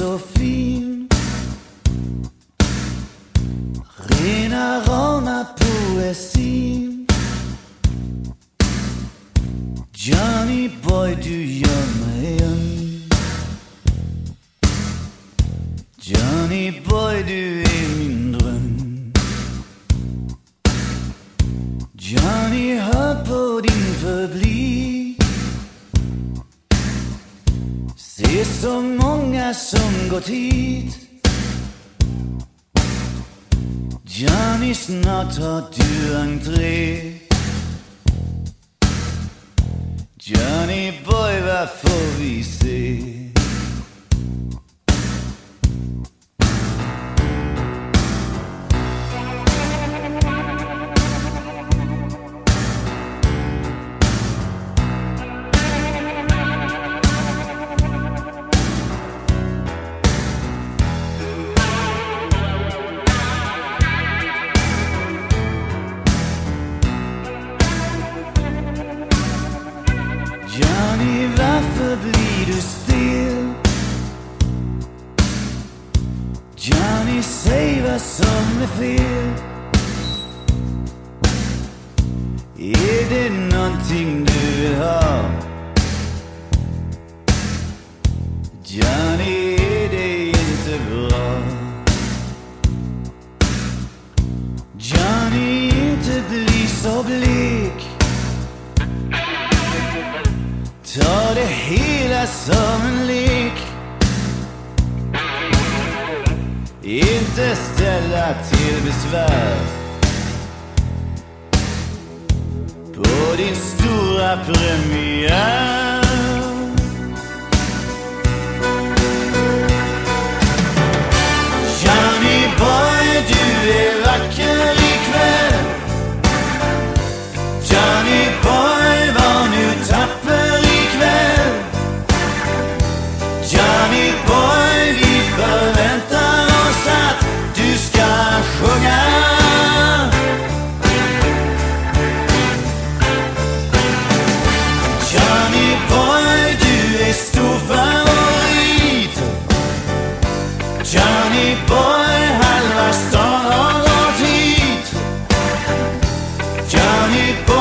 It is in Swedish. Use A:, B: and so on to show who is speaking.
A: så fin. Rena rama poesin. Johnny boy, du gör mig igen. Johnny boy, du är min dröm. Johnny, hör på din publik. Se så många som gått hit. Johnny, snart har du entré. Johnny boy, vad får vi se? Johnny, varför blir du still? Johnny, säg vad som är fel. Är det någonting du vill ha? Johnny, är det inte bra? Johnny, inte bli så blek. Ta det hela som en lek. Inte ställa till besvär på din stora premiär. Johnny boy, du är vacker ikväll. Johnny boy, var nu tapper ikväll. Johnny boy, vi förväntar oss att du ska sjunga. Johnny boy, du är stor favorit. Johnny boy, halva stan har gått hit. Johnny boy,